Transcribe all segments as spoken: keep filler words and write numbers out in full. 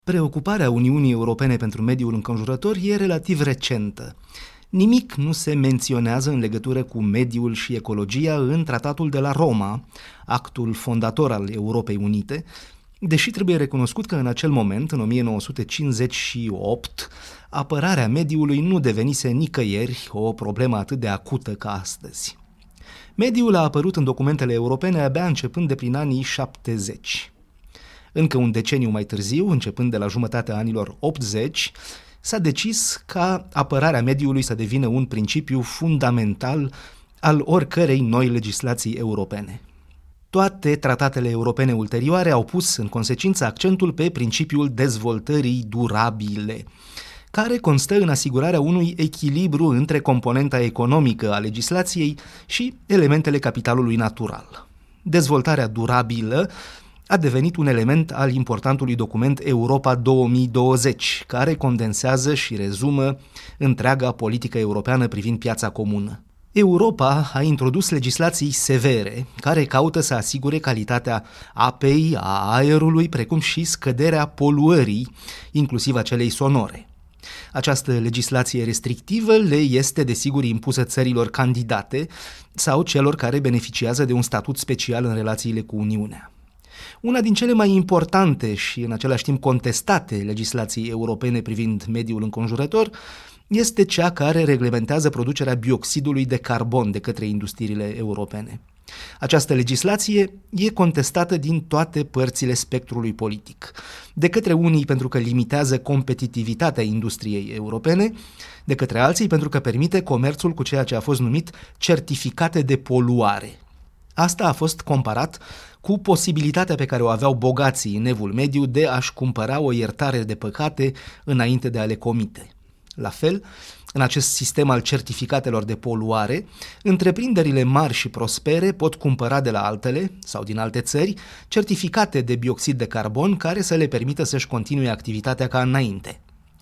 Preocuparea Uniunii Europene pentru mediul înconjurător e relativ recentă. Nimic nu se menționează în legătură cu mediul și ecologia în Tratatul de la Roma, actul fondator al Europei Unite, deși trebuie recunoscut că în acel moment, în o mie nouă sute cincizeci și opt, apărarea mediului nu devenise nicăieri o problemă atât de acută ca astăzi. Mediul a apărut în documentele europene abia începând de prin anii șaptezeci. Încă un deceniu mai târziu, începând de la jumătatea anilor optzeci, s-a decis ca apărarea mediului să devină un principiu fundamental al oricărei noi legislații europene. Toate tratatele europene ulterioare au pus în consecință accentul pe principiul dezvoltării durabile, care constă în asigurarea unui echilibru între componenta economică a legislației și elementele capitalului natural. Dezvoltarea durabilă a devenit un element al importantului document Europa două mii douăzeci, care condensează și rezumă întreaga politică europeană privind piața comună. Europa a introdus legislații severe, care caută să asigure calitatea apei, a aerului, precum și scăderea poluării, inclusiv a celei sonore. Această legislație restrictivă le este desigur impusă țărilor candidate sau celor care beneficiază de un statut special în relațiile cu Uniunea. Una din cele mai importante și în același timp contestate legislații europene privind mediul înconjurător este cea care reglementează producerea bioxidului de carbon de către industriile europene. Această legislație e contestată din toate părțile spectrului politic, de către unii pentru că limitează competitivitatea industriei europene, de către alții pentru că permite comerțul cu ceea ce a fost numit certificate de poluare. Asta a fost comparat cu posibilitatea pe care o aveau bogații în Evul Mediu de a-și cumpăra o iertare de păcate înainte de a le comite. La fel, în acest sistem al certificatelor de poluare, întreprinderile mari și prospere pot cumpăra de la altele sau din alte țări certificate de bioxid de carbon care să le permită să-și continue activitatea ca înainte.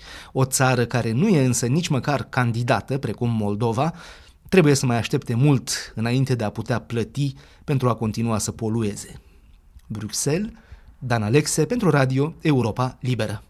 O țară care nu e însă nici măcar candidată, precum Moldova, trebuie să mai aștepte mult înainte de a putea plăti pentru a continua să polueze. Bruxelles, Dan Alexe pentru Radio Europa Liberă.